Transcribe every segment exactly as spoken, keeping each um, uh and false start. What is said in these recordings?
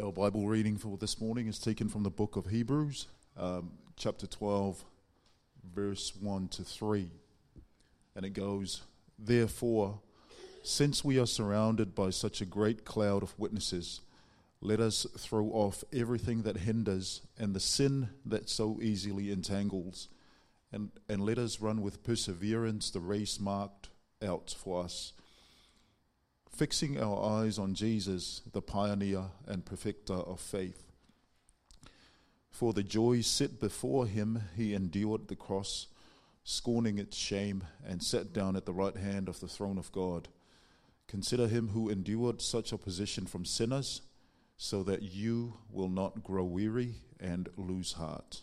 Our Bible reading for this morning is taken from the book of Hebrews, um, chapter twelve, verse one to three. And it goes, "Therefore, since we are surrounded by such a great cloud of witnesses, let us throw off everything that hinders and the sin that so easily entangles, and, and let us run with perseverance the race marked out for us, fixing our eyes on Jesus, the pioneer and perfecter of faith. For the joy set before him, he endured the cross, scorning its shame, and sat down at the right hand of the throne of God. Consider him who endured such opposition from sinners, so that you will not grow weary and lose heart."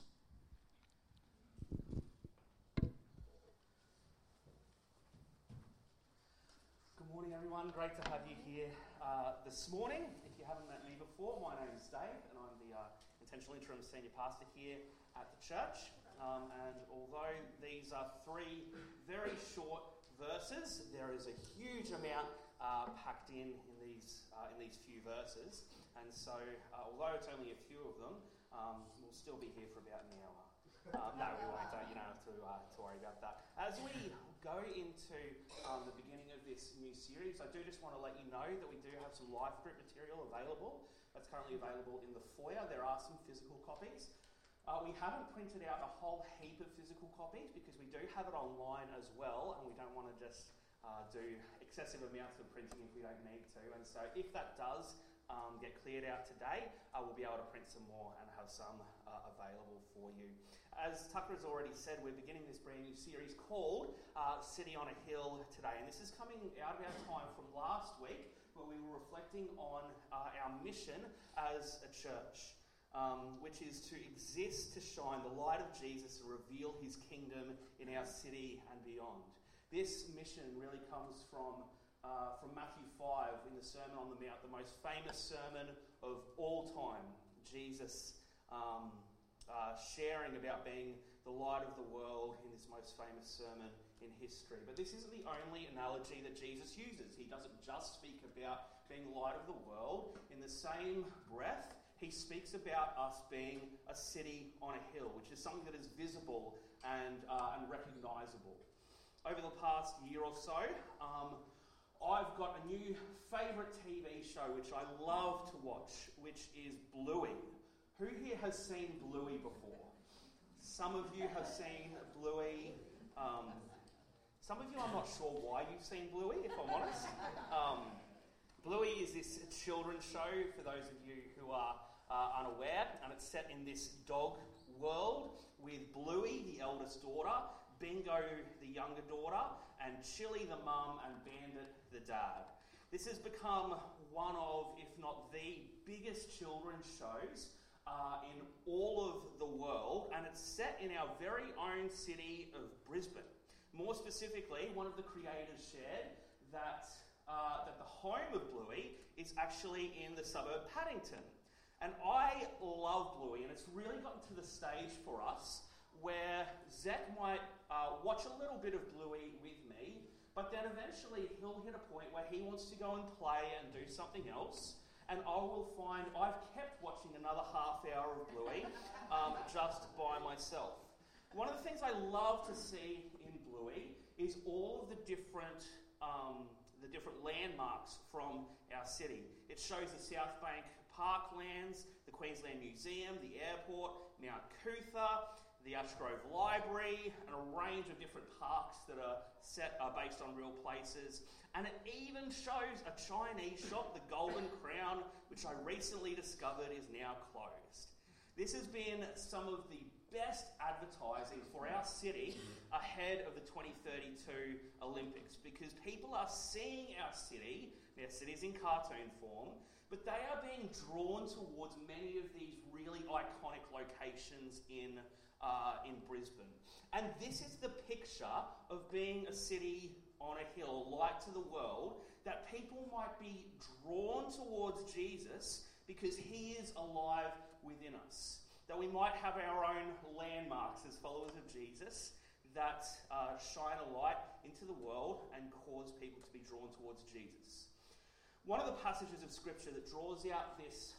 Good morning, everyone. Great to have you here uh, this morning. If you haven't met me before, my name is Dave, and I'm the uh, Intentional Interim Senior Pastor here at the church. Um, and although these are three very short verses, there is a huge amount uh, packed in in these uh, in these few verses. And so, uh, although it's only a few of them, um, we'll still be here for about an hour. Um, no, we won't. Don't, you don't have to, uh, to worry about that. As we go into um, the beginning of this new series, I do just want to let you know that we do have some life group material available. That's currently available in the foyer. There are some physical copies. Uh, we haven't printed out a whole heap of physical copies because we do have it online as well, and we don't want to just uh, do excessive amounts of printing if we don't need to. And so if that does um, get cleared out today, uh, we'll be able to print some more and have some uh, available for you. As Tucker has already said, we're beginning this brand new series called uh, City on a Hill today. And this is coming out of our time from last week where we were reflecting on uh, our mission as a church, um, which is to exist to shine the light of Jesus and reveal his kingdom in our city and beyond. This mission really comes from uh, from Matthew five in the Sermon on the Mount, the most famous sermon of all time. Jesus um, Uh, sharing about being the light of the world in this most famous sermon in history. But this isn't the only analogy that Jesus uses. He doesn't just speak about being the light of the world. In the same breath, he speaks about us being a city on a hill, which is something that is visible and, uh, and recognisable. Over the past year or so, um, I've got a new favourite T V show which I love to watch, which is Bluey. Who here has seen Bluey before? Some of you have seen Bluey. Um, some of you, I'm not sure why you've seen Bluey, if I'm honest. Um, Bluey is this children's show, for those of you who are uh, unaware, and it's set in this dog world with Bluey, the eldest daughter, Bingo, the younger daughter, and Chili, the mum, and Bandit, the dad. This has become one of, if not the biggest children's shows Uh, in all of the world, and it's set in our very own city of Brisbane. More specifically, one of the creators shared that uh, that the home of Bluey is actually in the suburb Paddington. And I love Bluey, and it's really gotten to the stage for us where Zach might uh, watch a little bit of Bluey with me, but then eventually he'll hit a point where he wants to go and play and do something else. And I will find I've kept watching another half hour of Bluey um, just by myself. One of the things I love to see in Bluey is all of the different um, the different landmarks from our city. It shows the South Bank Parklands, the Queensland Museum, the airport, Mount Cootha, the Ashgrove Library, and a range of different parks that are set uh, based on real places. And it even shows a Chinese shop, the Golden Crown, which I recently discovered is now closed. This has been some of the best advertising for our city ahead of the twenty thirty-two Olympics, because people are seeing our city, our city's in cartoon form, but they are being drawn towards many of these really iconic locations in Uh, in Brisbane. And this is the picture of being a city on a hill, light to the world, that people might be drawn towards Jesus because he is alive within us. That we might have our own landmarks as followers of Jesus that uh, shine a light into the world and cause people to be drawn towards Jesus. One of the passages of Scripture that draws out this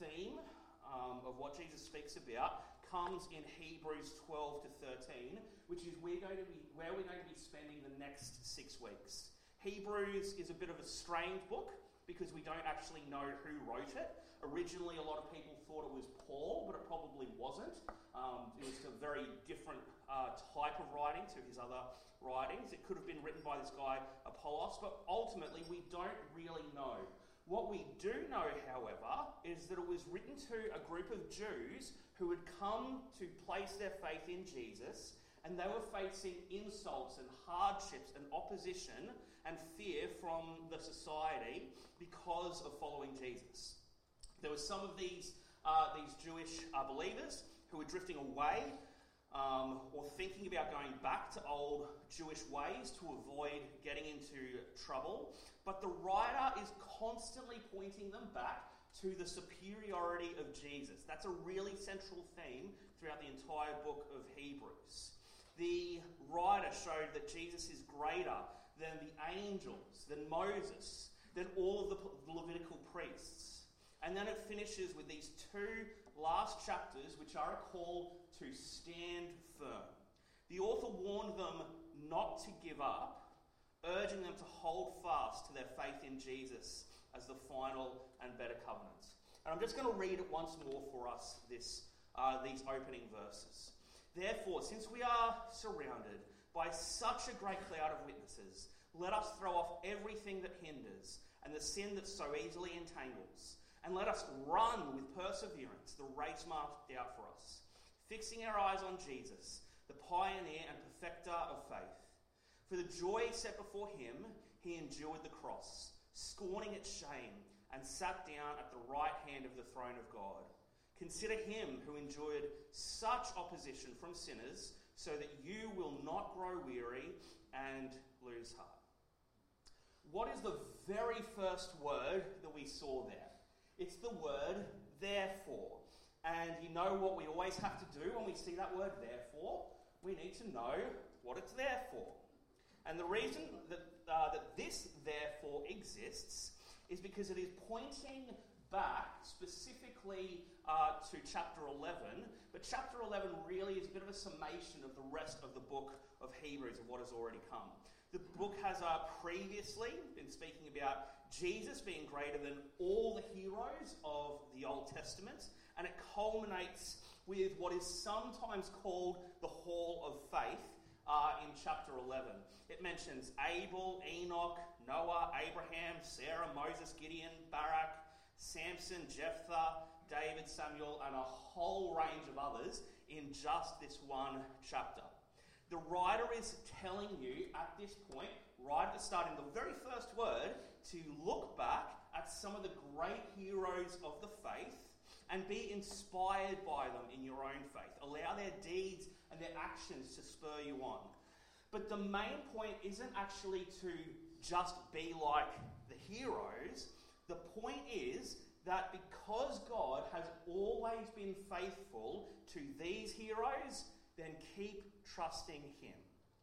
theme um, of what Jesus speaks about comes in Hebrews twelve to thirteen, which is we're going to be, where we're going to be spending the next six weeks. Hebrews is a bit of a strange book because we don't actually know who wrote it. Originally, a lot of people thought it was Paul, but it probably wasn't. Um, it was a very different uh, type of writing to his other writings. It could have been written by this guy Apollos, but ultimately we don't really know. What we do know, however, is that it was written to a group of Jews who had come to place their faith in Jesus, and they were facing insults and hardships and opposition and fear from the society because of following Jesus. There were some of these uh, these Jewish uh, believers who were drifting away um, or thinking about going back to old Jewish ways to avoid getting into trouble. But the writer is constantly pointing them back to the superiority of Jesus. That's a really central theme throughout the entire book of Hebrews. The writer showed that Jesus is greater than the angels, than Moses, than all of the Levitical priests. And then it finishes with these two last chapters, which are a call to stand firm. The author warned them not to give up, urging them to hold fast to their faith in Jesus as the final and better covenant. And I'm just going to read it once more for us, this, uh, these opening verses. Therefore, since we are surrounded by such a great cloud of witnesses, let us throw off everything that hinders and the sin that so easily entangles, and let us run with perseverance the race marked out for us, fixing our eyes on Jesus, the pioneer and perfecter of faith. For the joy set before him, he endured the cross, scorning its shame, and sat down at the right hand of the throne of God. Consider him who endured such opposition from sinners, so that you will not grow weary and lose heart. What is the very first word that we saw there? It's the word therefore. And you know what we always have to do when we see that word therefore? We need to know what it's there for. And the reason that, uh, that this therefore exists is because it is pointing back specifically uh, to chapter eleven, but chapter eleven really is a bit of a summation of the rest of the book of Hebrews, of what has already come. The book has uh, previously been speaking about Jesus being greater than all the heroes of the Old Testament, and it culminates with what is sometimes called the Hall of Faith uh, in chapter eleven. It mentions Abel, Enoch, Noah, Abraham, Sarah, Moses, Gideon, Barak, Samson, Jephthah, David, Samuel, and a whole range of others in just this one chapter. The writer is telling you at this point, right at the start, in the very first word, to look back at some of the great heroes of the faith and be inspired by them in your own faith. Allow their deeds and their actions to spur you on. But the main point isn't actually to just be like the heroes. The point is that because God has always been faithful to these heroes, then keep trusting him.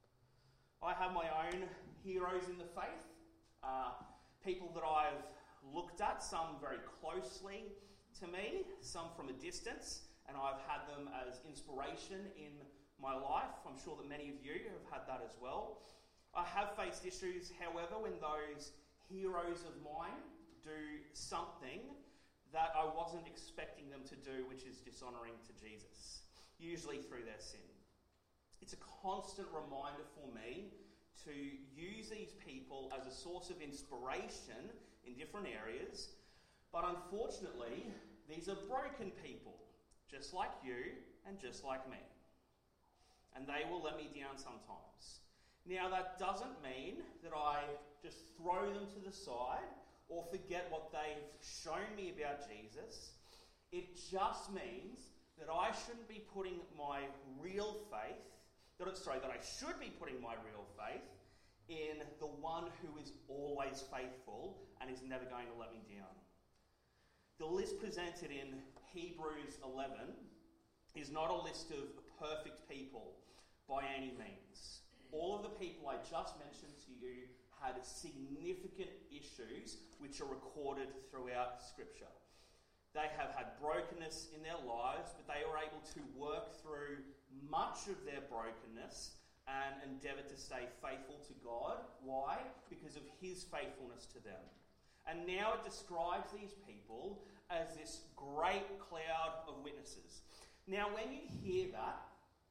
I have my own heroes in the faith, uh, people that I've looked at, some very closely to me, some from a distance, and I've had them as inspiration in my life. I'm sure that many of you have had that as well. I have faced issues, however, when those heroes of mine do something that I wasn't expecting them to do, which is dishonouring to Jesus, usually through their sin. It's a constant reminder for me to use these people as a source of inspiration in different areas, but unfortunately, these are broken people, just like you and just like me. And they will let me down sometimes. Now, that doesn't mean that I just throw them to the side or forget what they've shown me about Jesus. It just means that I shouldn't be putting my real faith, that, sorry, that I should be putting my real faith in the one who is always faithful and is never going to let me down. The list presented in Hebrews eleven is not a list of perfect people by any means. All of the people I just mentioned to you had significant issues which are recorded throughout Scripture. They have had brokenness in their lives, but they were able to work through much of their brokenness and endeavour to stay faithful to God. Why? Because of his faithfulness to them. And now it describes these people as this great cloud of witnesses. Now, when you hear that,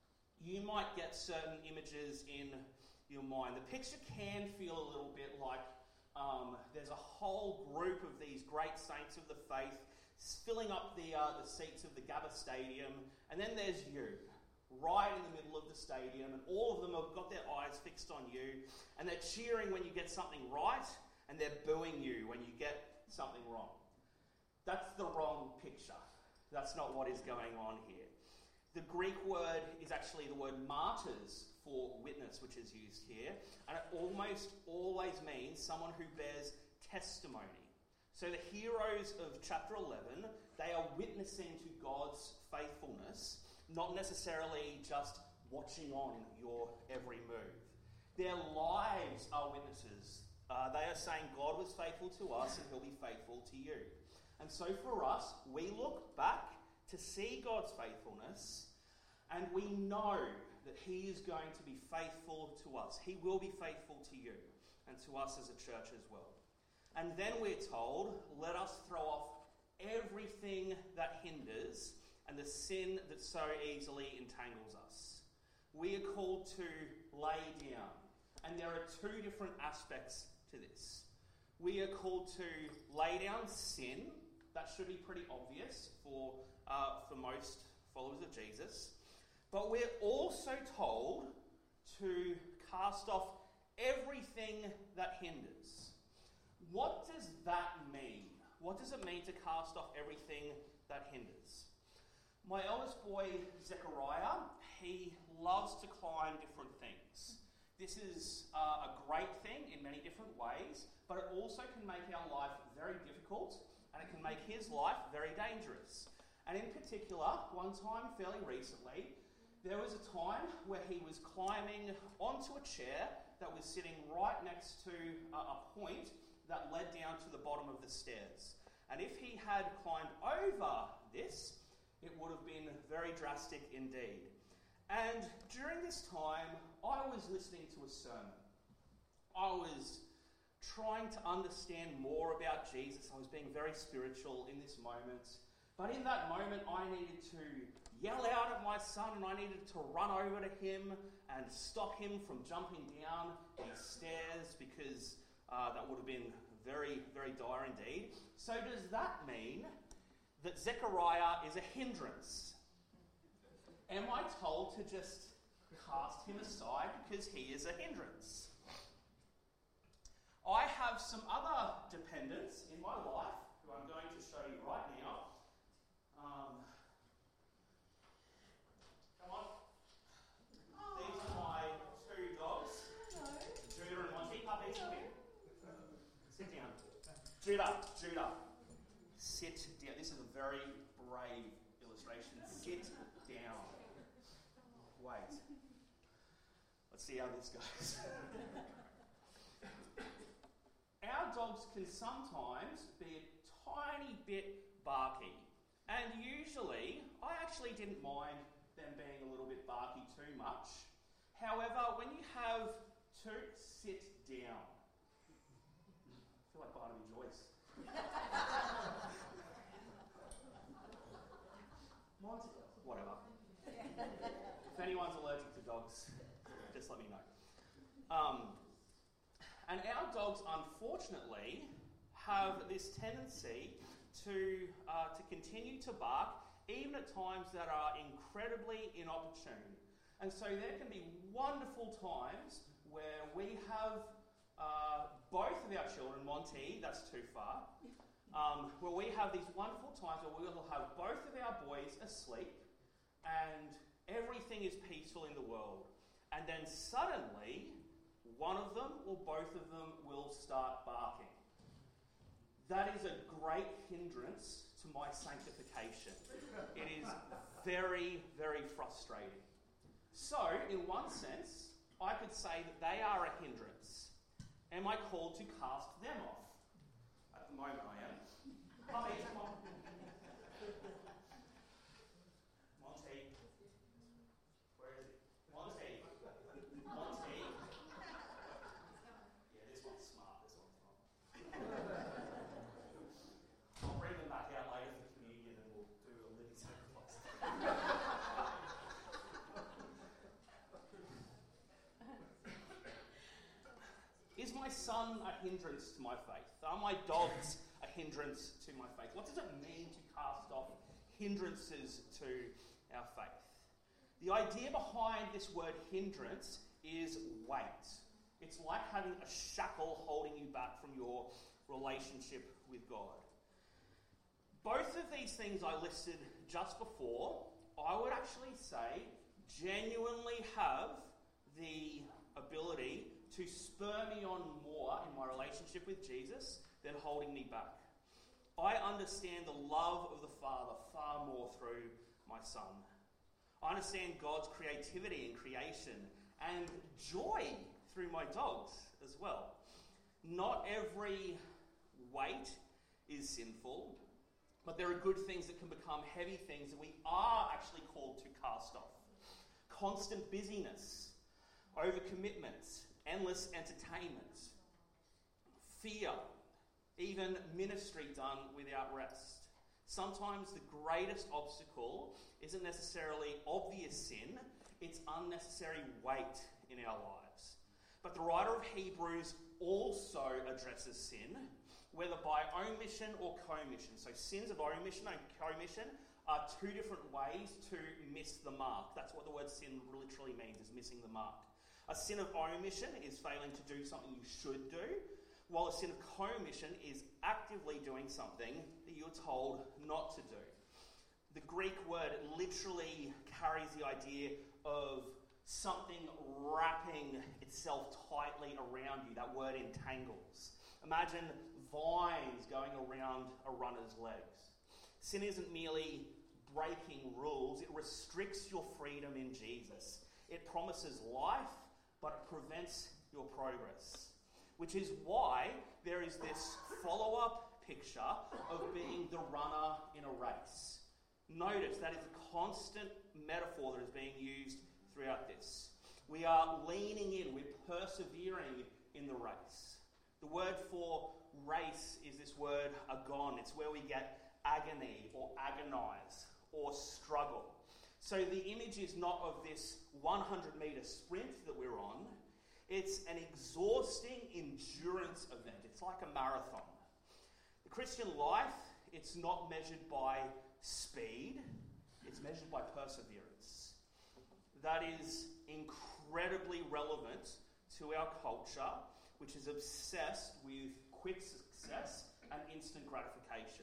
you might get certain images in your mind. The picture can feel a little bit like um, there's a whole group of these great saints of the faith filling up the, uh, the seats of the Gabba Stadium, and then there's you, right in the middle of the stadium, and all of them have got their eyes fixed on you, and they're cheering when you get something right, and they're booing you when you get something wrong. That's the wrong picture. That's not what is going on here. The Greek word is actually the word martyrs for witness, which is used here, and it almost always means someone who bears testimony. So the heroes of chapter eleven, they are witnessing to God's faithfulness, not necessarily just watching on your every move. Their lives are witnesses. Uh, they are saying God was faithful to us and he'll be faithful to you. And so for us, we look back to see God's faithfulness, and we know that he is going to be faithful to us. He will be faithful to you and to us as a church as well. And then we're told, let us throw off everything that hinders and the sin that so easily entangles us. We are called to lay down. And there are two different aspects to this. We are called to lay down sin. That should be pretty obvious for, uh, for most followers of Jesus. But we're also told to cast off everything that hinders. What does that mean? What does it mean to cast off everything that hinders? My eldest boy, Zechariah, he loves to climb different things. This is uh, a great thing in many different ways, but it also can make our life very difficult, and it can make his life very dangerous. And in particular, one time fairly recently, there was a time where he was climbing onto a chair that was sitting right next to a, a point that led down to the bottom of the stairs. And if he had climbed over this, it would have been very drastic indeed. And during this time, I was listening to a sermon. I was trying to understand more about Jesus. I was being very spiritual in this moment. But in that moment, I needed to yell out at my son, and I needed to run over to him and stop him from jumping down these stairs, because uh, that would have been very, very dire indeed. So does that mean that Zechariah is a hindrance? Am I told to just cast him aside because he is a hindrance? I have some other dependents in my life who I'm going to show you right now. Um, come on. Oh. These are my two dogs. Hello. Judah and Monty. Puppies, come here. Sit down. Judah, Judah. Sit down. This is a very brave illustration. Sit down. Wait. Let's see how this goes. Our dogs can sometimes be a tiny bit barky. And usually, I actually didn't mind them being a little bit barky too much. However, when you have Toot sit down, I feel like Barnaby Joyce. Monty, whatever. If anyone's allergic to dogs, just let me know. Um, and our dogs, unfortunately, have this tendency to uh, to continue to bark, even at times that are incredibly inopportune. And so there can be wonderful times where we have uh, both of our children, Monty, that's too far, um, where we have these wonderful times where we will have both of our boys asleep and everything is peaceful in the world. And then suddenly, one of them or both of them will start barking. That is a great hindrance to my sanctification. It is very, very frustrating. So, in one sense, I could say that they are a hindrance. Am I called to cast them off? At the moment I am. Puppy, come on. Is my son a hindrance to my faith? Are my dogs a hindrance to my faith? What does it mean to cast off hindrances to our faith? The idea behind this word hindrance is weight. It's like having a shackle holding you back from your relationship with God. Both of these things I listed just before, I would actually say genuinely have the ability to spur me on more in my relationship with Jesus than holding me back. I understand the love of the Father far more through my son. I understand God's creativity and creation and joy through my dogs as well. Not every weight is sinful, but there are good things that can become heavy things that we are actually called to cast off. Constant busyness, overcommitment, endless entertainment, fear, even ministry done without rest. Sometimes the greatest obstacle isn't necessarily obvious sin, it's unnecessary weight in our lives. But the writer of Hebrews also addresses sin, whether by omission or commission. So sins of omission and commission are two different ways to miss the mark. That's what the word sin literally means, is missing the mark. A sin of omission is failing to do something you should do, while a sin of commission is actively doing something that you're told not to do. The Greek word literally carries the idea of something wrapping itself tightly around you. That word entangles. Imagine vines going around a runner's legs. Sin isn't merely breaking rules, it restricts your freedom in Jesus. It promises life, but it prevents your progress. Which is why there is this follow-up picture of being the runner in a race. Notice that is a constant metaphor that is being used throughout this. We are leaning in, we're persevering in the race. The word for race is this word agon. It's where we get agony or agonize or struggle. So the image is not of this one hundred metre sprint that we're on. It's an exhausting endurance event. It's like a marathon. The Christian life, it's not measured by speed. It's measured by perseverance. That is incredibly relevant to our culture, which is obsessed with quick success and instant gratification.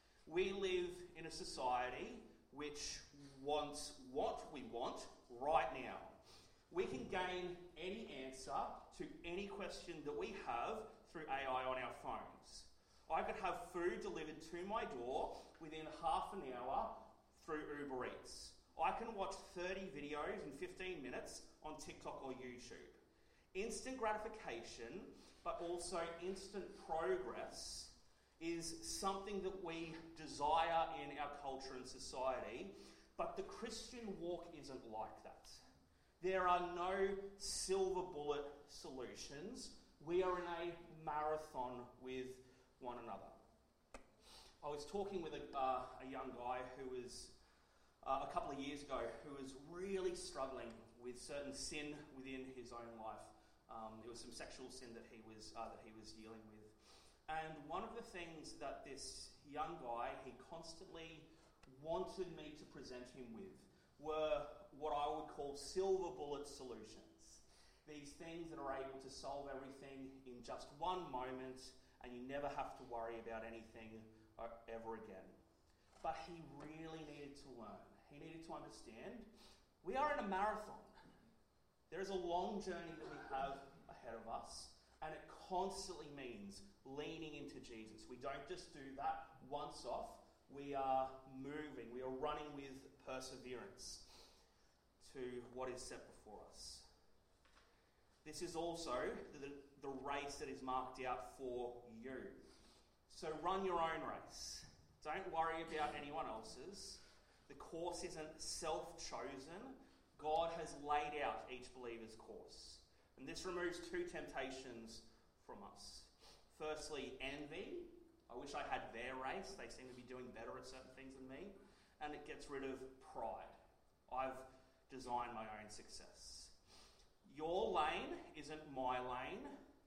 We live in a society which wants what we want right now. We can gain any answer to any question that we have through A I on our phones. I could have food delivered to my door within half an hour through Uber Eats. I can watch thirty videos in fifteen minutes on TikTok or YouTube. Instant gratification, but also instant progress, is something that we desire in our culture and society, but the Christian walk isn't like that. There are no silver bullet solutions. We are in a marathon with one another. I was talking with a, uh, a young guy who was, uh, a couple of years ago, who was really struggling with certain sin within his own life. Um, there was some sexual sin that he was uh, that he was dealing with. And one of the things that this young guy, he constantly wanted me to present him with were what I would call silver bullet solutions. These things that are able to solve everything in just one moment, and you never have to worry about anything ever again. But he really needed to learn. He needed to understand we are in a marathon. There is a long journey that we have ahead of us, and it constantly means leaning into Jesus. We don't just do that once off. We are moving. We are running with perseverance to what is set before us. This is also the, the race that is marked out for you. So run your own race. Don't worry about anyone else's. The course isn't self-chosen. God has laid out each believer's course. And this removes two temptations from us. Firstly, envy. I wish I had their race. They seem to be doing better at certain things than me. And it gets rid of pride. I've designed my own success. Your lane isn't my lane.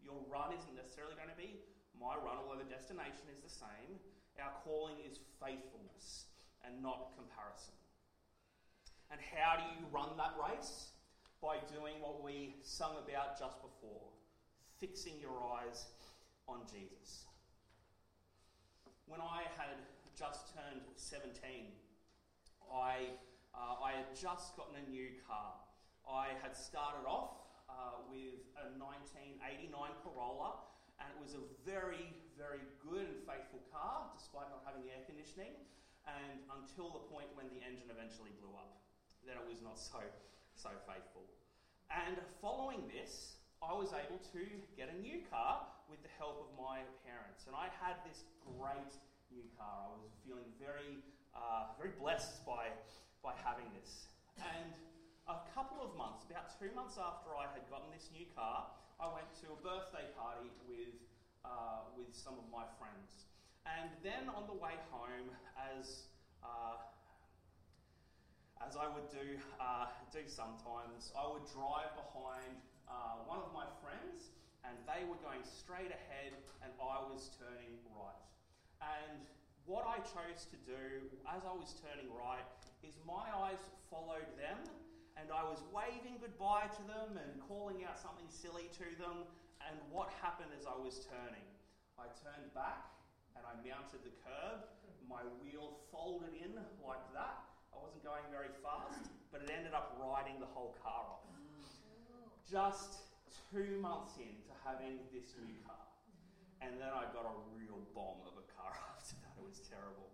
Your run isn't necessarily going to be my run, although the destination is the same. Our calling is faithfulness and not comparison. And how do you run that race? By doing what we sung about just before, fixing your eyes on Jesus. When I had just turned seventeen, I, uh, I had just gotten a new car. I had started off uh, with a nineteen eighty-nine Corolla, and it was a very, very good and faithful car, despite not having air conditioning, and until the point when the engine eventually blew up. Then it was not so, so faithful. And following this, I was able to get a new car with the help of my parents. And I had this great new car. I was feeling very, uh, very blessed by, by having this. And a couple of months, about two months after I had gotten this new car, I went to a birthday party with, uh, with some of my friends. And then on the way home, as uh, as I would do uh, do sometimes, I would drive behind uh, one of my friends, and they were going straight ahead, and I was turning right. And what I chose to do as I was turning right is my eyes followed them, and I was waving goodbye to them and calling out something silly to them. And what happened as I was turning? I turned back and I mounted the curb. My wheel folded in like that. I wasn't going very fast, but it ended up riding the whole car off. Just two months into having this new car. And then I got a real bomb of a car after that. It was terrible.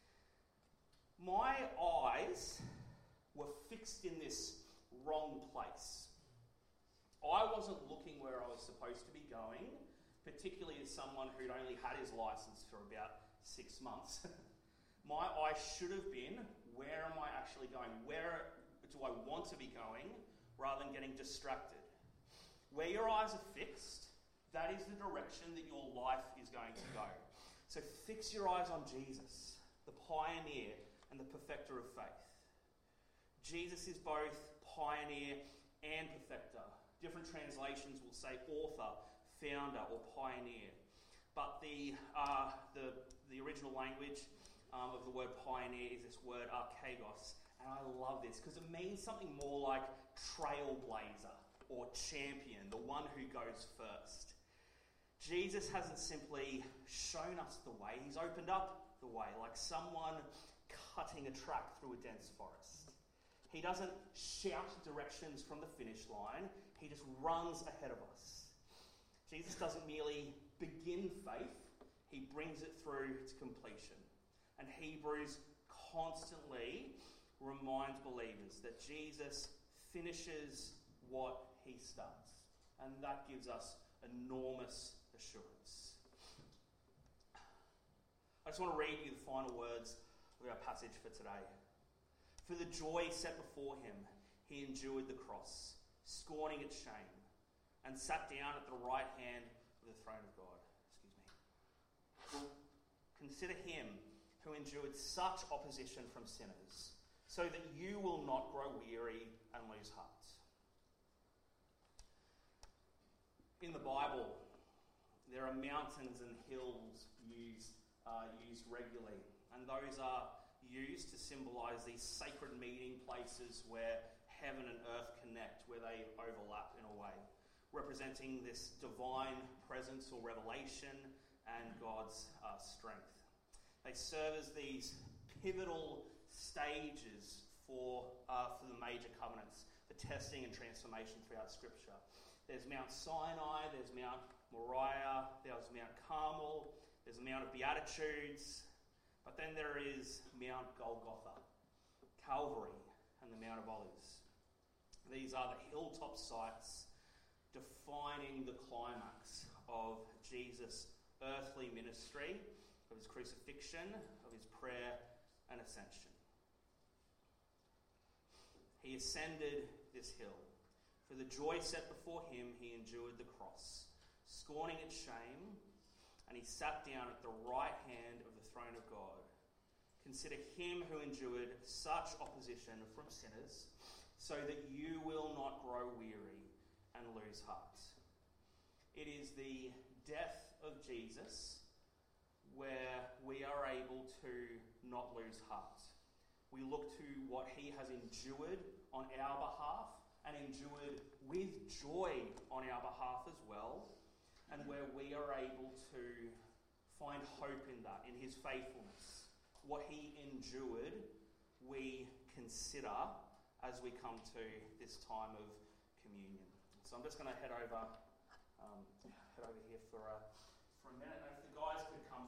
My eyes were fixed in this wrong place. I wasn't looking where I was supposed to be going, particularly as someone who'd only had his license for about six months. My eyes should have been, where am I actually going? Where do I want to be going, rather than getting distracted? Where your eyes are fixed, that is the direction that your life is going to go. So fix your eyes on Jesus, the pioneer and the perfecter of faith. Jesus is both pioneer and perfecter. Different translations will say author, founder, or pioneer. But the uh, the, the original language um, of the word pioneer is this word archegos. And I love this because it means something more like trailblazer or champion, the one who goes first. Jesus hasn't simply shown us the way, he's opened up the way, like someone cutting a track through a dense forest. He doesn't shout directions from the finish line, he just runs ahead of us. Jesus doesn't merely begin faith, he brings it through to completion. And Hebrews constantly reminds believers that Jesus finishes what he starts. And that gives us enormous assurance. I just want to read you the final words of our passage for today. For the joy set before him, he endured the cross, scorning its shame, and sat down at the right hand of the throne of God. Excuse me. Consider him who endured such opposition from sinners, so that you will not grow weary and lose heart. In the Bible, there are mountains and hills used, uh, used regularly, and those are used to symbolise these sacred meeting places where heaven and earth connect, where they overlap in a way, representing this divine presence or revelation and God's uh, strength. They serve as these pivotal stages for, uh, for the major covenants, for testing and transformation throughout Scripture. There's Mount Sinai, there's Mount Moriah, there's Mount Carmel, there's the Mount of Beatitudes, but then there is Mount Golgotha, Calvary, and the Mount of Olives. These are the hilltop sites defining the climax of Jesus' earthly ministry, of his crucifixion, of his prayer and ascension. He ascended this hill. For the joy set before him, he endured the cross, scorning its shame, and he sat down at the right hand of the throne of God. Consider him who endured such opposition from sinners, so that you will not grow weary and lose heart. It is the death of Jesus where we are able to not lose heart. We look to what he has endured on our behalf and endured with joy on our behalf as well, and where we are able to find hope in that, in his faithfulness. What he endured, we consider as we come to this time of communion. So I'm just going to head over, um, head over here for a for a minute. And if the guys could come